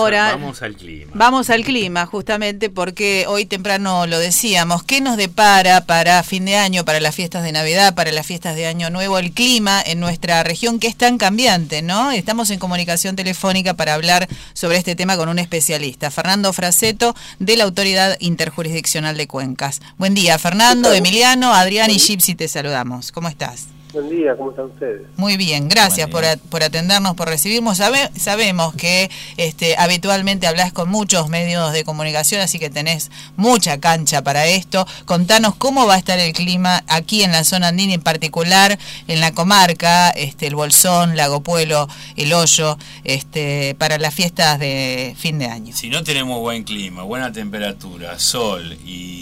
Ahora vamos al clima. Vamos al clima, justamente porque hoy temprano lo decíamos. ¿Qué nos depara para fin de año, para las fiestas de Navidad, para las fiestas de Año Nuevo, el clima en nuestra región, que es tan cambiante, ¿no? Estamos en comunicación telefónica para hablar sobre este tema con un especialista, Fernando Fraseto, de la Autoridad Interjurisdiccional de Cuencas. Buen día, Fernando, Emiliano, Adrián y Gypsy, te saludamos. ¿Cómo estás? Buen día, ¿cómo están ustedes? Muy bien, gracias por atendernos, por recibirnos. Sabemos que habitualmente hablas con muchos medios de comunicación, así que tenés mucha cancha para esto. Contanos cómo va a estar el clima aquí en la zona andina, en particular en la comarca, el Bolsón, Lago Puelo, El Hoyo, para las fiestas de fin de año. Si no tenemos buen clima, buena temperatura, sol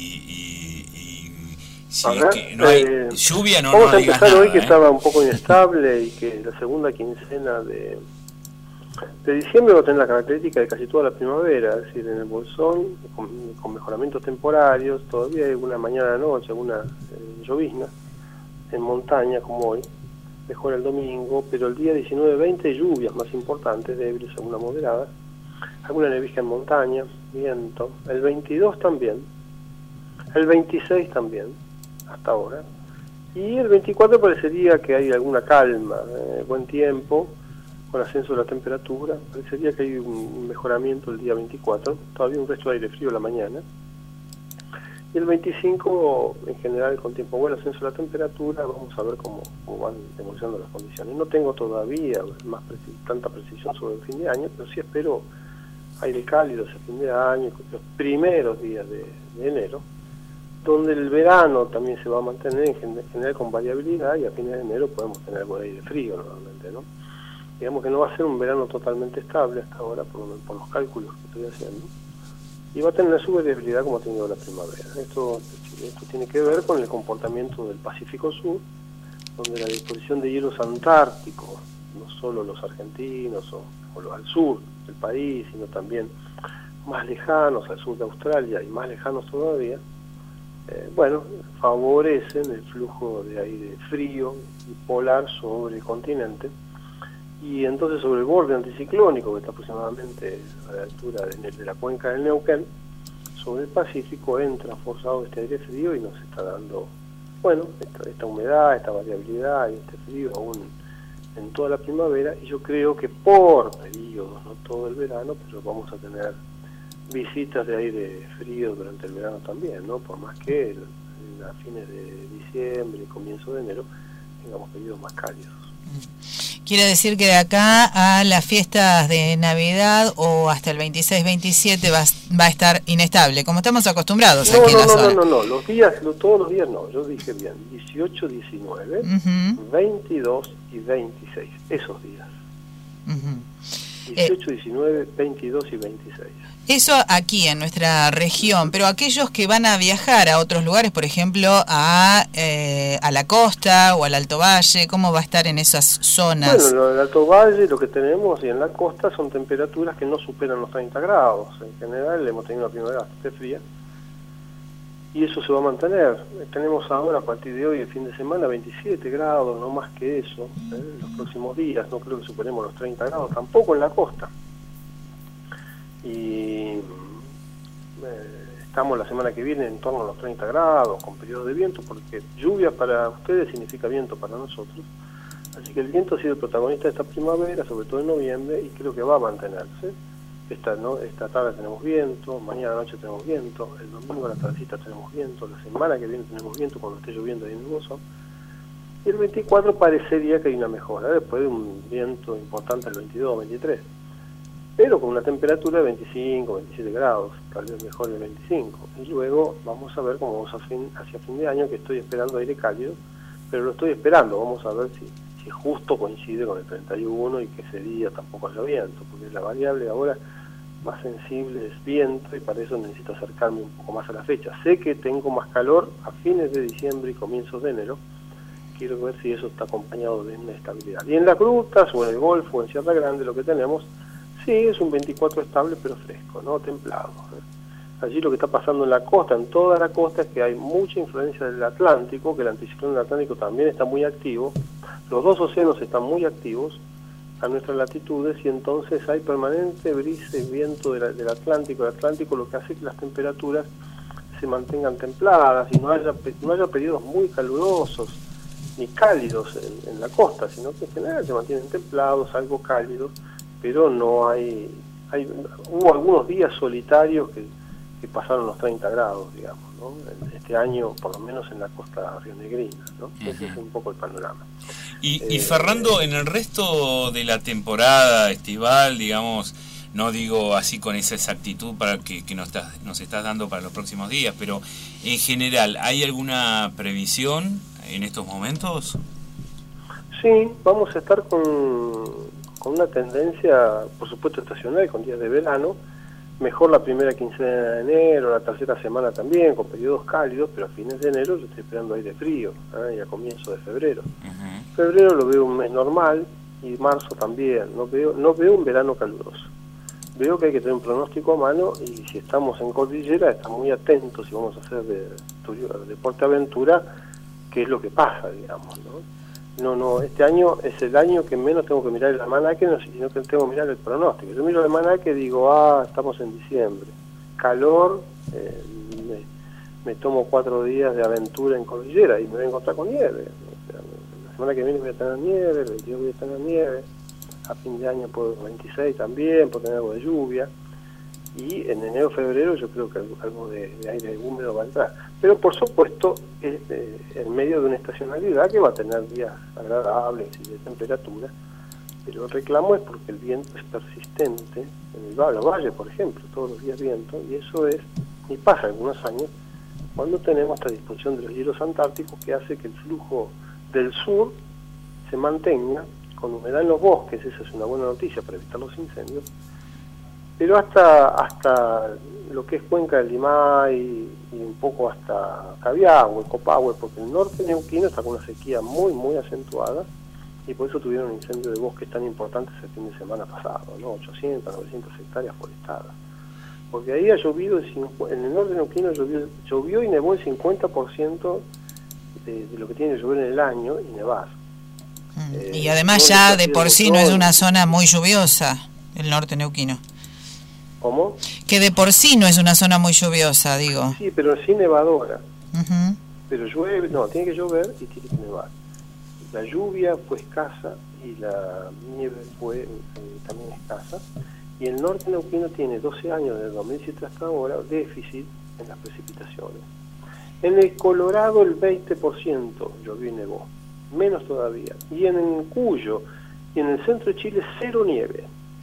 si es que no hay lluvia, no vamos a digas empezar nada, hoy que estaba un poco inestable y que la segunda quincena de diciembre va a tener la característica de casi toda la primavera, es decir, en el Bolsón, con mejoramientos temporarios, todavía hay alguna mañana, noche, alguna llovizna, en montaña como hoy, mejora el domingo, pero el día 19-20 lluvias más importantes, débiles, alguna moderada, alguna nevisca en montaña, viento, el 22 también, el 26 también, hasta ahora, y el 24 parecería que hay alguna calma, buen tiempo, con ascenso de la temperatura, parecería que hay un mejoramiento el día 24, todavía un resto de aire frío en la mañana, y el 25 en general con tiempo bueno, ascenso de la temperatura, vamos a ver cómo van evolucionando las condiciones. No tengo todavía tanta precisión sobre el fin de año, pero sí espero aire cálido ese fin de año, los primeros días de enero, donde el verano también se va a mantener en general con variabilidad, y a fines de enero podemos tener algo de aire frío normalmente, ¿no? Digamos que no va a ser un verano totalmente estable hasta ahora, por los cálculos que estoy haciendo, y va a tener una subvariabilidad como ha tenido la primavera. Esto tiene que ver con el comportamiento del Pacífico Sur, donde la disposición de hielos antárticos, no solo los argentinos o los al sur del país, sino también más lejanos, al sur de Australia y más lejanos todavía, favorecen el flujo de aire frío y polar sobre el continente, y entonces sobre el borde anticiclónico, que está aproximadamente a la altura de la cuenca del Neuquén, sobre el Pacífico entra forzado este aire frío y nos está dando, esta humedad, esta variabilidad y este frío aún en toda la primavera, y yo creo que por periodos, no todo el verano, pero vamos a tener visitas de aire frío durante el verano también, ¿no? Por más que a fines de diciembre y comienzo de enero tengamos periodos más cálidos. Quiere decir que de acá a las fiestas de Navidad o hasta el 26-27 va a estar inestable, como estamos acostumbrados aquí en la zona. No, todos los días no, yo dije bien, 18, 19, 22 y 26, esos días. 18, 19, 22 y 26. Eso aquí en nuestra región, pero aquellos que van a viajar a otros lugares, por ejemplo, a la costa o al Alto Valle, ¿cómo va a estar en esas zonas? Bueno, en el Alto Valle lo que tenemos y en la costa son temperaturas que no superan los 30 grados. En general hemos tenido una primavera bastante fría y eso se va a mantener. Tenemos ahora a partir de hoy, el fin de semana, 27 grados, no más que eso. Los próximos días no creo que superemos los 30 grados, tampoco en la costa. Y estamos la semana que viene en torno a los 30 grados, con periodos de viento, porque lluvia para ustedes significa viento para nosotros. Así que el viento ha sido el protagonista de esta primavera, sobre todo en noviembre, y creo que va a mantenerse. Esta tarde tenemos viento, mañana noche tenemos viento, el domingo a la tardecita tenemos viento, la semana que viene tenemos viento cuando esté lloviendo ahí en el Bolsón. Y el 24 parecería que hay una mejora, después de un viento importante el 22 23. Pero con una temperatura de 25, 27 grados, tal vez mejor el 25. Y luego vamos a ver cómo vamos hacia fin de año, que estoy esperando aire cálido, pero lo estoy esperando, vamos a ver si justo coincide con el 31 y que ese día tampoco haya viento, porque la variable ahora más sensible es viento y para eso necesito acercarme un poco más a la fecha. Sé que tengo más calor a fines de diciembre y comienzos de enero, quiero ver si eso está acompañado de una estabilidad. Y en las grutas o en el Golfo o en Sierra Grande lo que tenemos, sí, es un 24 estable pero fresco, no templado. Allí lo que está pasando en la costa, en toda la costa, es que hay mucha influencia del Atlántico, que el anticiclón del Atlántico también está muy activo. Los dos océanos están muy activos a nuestras latitudes, y entonces hay permanente brisa y viento del Atlántico. El Atlántico lo que hace que las temperaturas se mantengan templadas y no haya periodos muy calurosos ni cálidos en la costa, sino que en general se mantienen templados, algo cálidos, pero no hubo algunos días solitarios que pasaron los 30 grados, digamos, ¿no? Este año, por lo menos en la costa rionegrina, ¿no? Ese es un poco el panorama. Y Fernando, en el resto de la temporada estival, digamos, no digo así con esa exactitud para que nos estás dando para los próximos días, pero en general, ¿hay alguna previsión en estos momentos? Sí, vamos a estar con una tendencia, por supuesto, estacional, con días de verano, mejor la primera quincena de enero, la tercera semana también, con periodos cálidos, pero a fines de enero yo estoy esperando aire frío, y a comienzo de febrero. Febrero lo veo un mes normal, y marzo también, no veo un verano caluroso. Veo que hay que tener un pronóstico a mano, y si estamos en cordillera, estamos muy atentos si vamos a hacer deporte aventura, qué es lo que pasa, digamos, ¿no? No, este año es el año que menos tengo que mirar el almanaque, sino que tengo que mirar el pronóstico. Yo miro el almanaque y digo, estamos en diciembre. Calor, me tomo 4 días de aventura en cordillera y me voy a encontrar con nieve. O sea, la semana que viene voy a tener nieve, el 22 voy a tener nieve, a fin de año puedo 26 también, puedo tener algo de lluvia. Y en enero, febrero yo creo que algo de aire húmedo va a entrar. Pero por supuesto, en medio de una estacionalidad que va a tener días agradables y de temperatura, pero el reclamo es porque el viento es persistente, en los valles, por ejemplo, todos los días viento, y pasa algunos años, cuando tenemos esta disposición de los hielos antárticos que hace que el flujo del sur se mantenga con humedad en los bosques. Esa es una buena noticia para evitar los incendios, pero hasta lo que es Cuenca del Limay y un poco hasta Cabiagüe, Copahue, porque el norte neuquino está con una sequía muy, muy acentuada, y por eso tuvieron un incendio de bosques tan importantes el fin de semana pasado, ¿no? 800, 900 hectáreas forestadas. Porque ahí ha llovido, en el norte neuquino llovió y nevó el 50% de lo que tiene que llover en el año y nevar. Y además ya de por sí no es una zona muy lluviosa, el norte neuquino. ¿Cómo? Que de por sí no es una zona muy lluviosa, digo. Sí, pero sí nevadora. Pero llueve, tiene que llover y tiene que nevar. La lluvia fue escasa y la nieve fue también escasa. Y el norte neuquino tiene 12 años, desde 2007 hasta ahora, déficit en las precipitaciones. En el Colorado el 20% llovió y nevó, menos todavía. Y en Cuyo y en el centro de Chile cero nieve.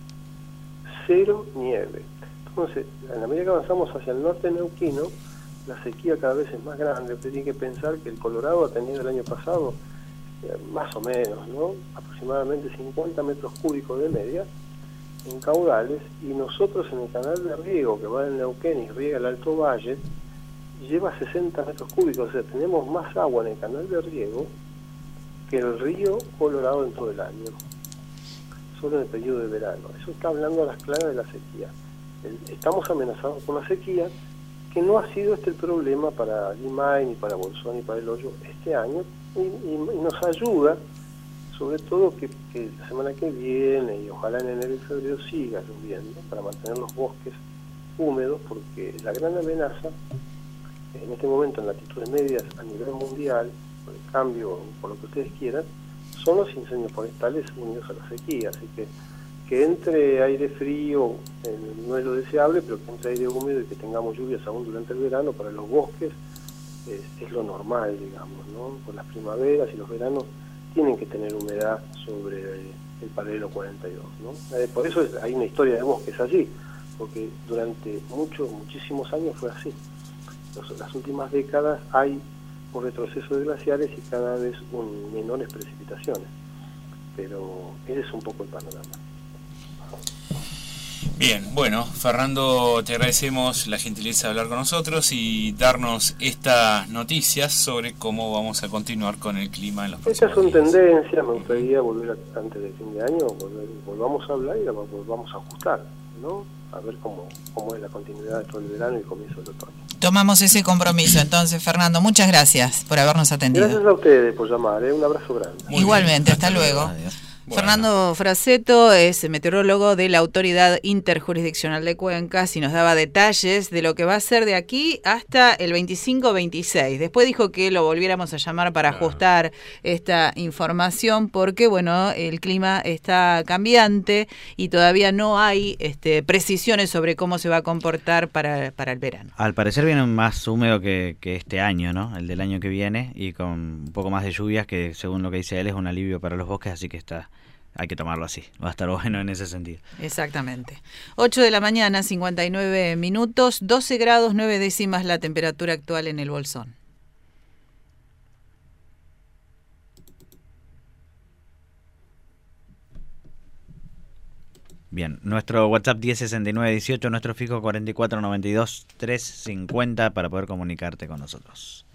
Entonces, en la medida que avanzamos hacia el norte neuquino, la sequía cada vez es más grande. Usted tiene que pensar que el Colorado ha tenido el año pasado, más o menos, ¿no?, aproximadamente 50 metros cúbicos de media en caudales, y nosotros en el canal de riego que va del Neuquén y riega el Alto Valle, lleva 60 metros cúbicos. O sea, tenemos más agua en el canal de riego que el río Colorado en todo el año, solo en el periodo de verano. Eso está hablando a las claras de la sequía. Estamos amenazados por la sequía, que no ha sido el problema para Limay, ni para Bolsón, ni para El Hoyo este año, y nos ayuda, sobre todo que la semana que viene, y ojalá en enero y febrero siga lloviendo, para mantener los bosques húmedos, porque la gran amenaza, en este momento en latitudes medias a nivel mundial, por el cambio, por lo que ustedes quieran, son los incendios forestales unidos a la sequía. Así que entre aire frío no es lo deseable, pero que entre aire húmedo y que tengamos lluvias aún durante el verano para los bosques es lo normal, digamos, ¿no? Por las primaveras y los veranos tienen que tener humedad sobre el paralelo 42, ¿no? Por eso hay una historia de bosques allí, porque durante muchísimos años fue así. Las últimas décadas hay un retroceso de glaciares y cada vez menores precipitaciones, pero ese es un poco el panorama. Bien, bueno, Fernando, te agradecemos la gentileza de hablar con nosotros y darnos estas noticias sobre cómo vamos a continuar con el clima en los próximos días. Estas son tendencias, me gustaría volver antes del fin de año, volvamos a hablar y la volvamos a ajustar, ¿no? A ver cómo es la continuidad de todo el verano y el comienzo del otoño. Tomamos ese compromiso entonces, Fernando. Muchas gracias por habernos atendido. Gracias a ustedes por llamar, un abrazo grande. Igualmente, hasta luego. Adiós. Bueno. Fernando Fraseto es meteorólogo de la Autoridad Interjurisdiccional de Cuencas y nos daba detalles de lo que va a ser de aquí hasta el 25-26. Después dijo que lo volviéramos a llamar para ajustar esta información porque, bueno, el clima está cambiante y todavía no hay precisiones sobre cómo se va a comportar para el verano. Al parecer viene más húmedo que este año, ¿no? El del año que viene, y con un poco más de lluvias, que según lo que dice él es un alivio para los bosques, así que hay que tomarlo así, va a estar bueno en ese sentido. Exactamente. 8 de la mañana, 59 minutos, 12 grados 9 décimas la temperatura actual en el Bolsón. Bien, nuestro WhatsApp 106918, nuestro fijo 4492-350 para poder comunicarte con nosotros.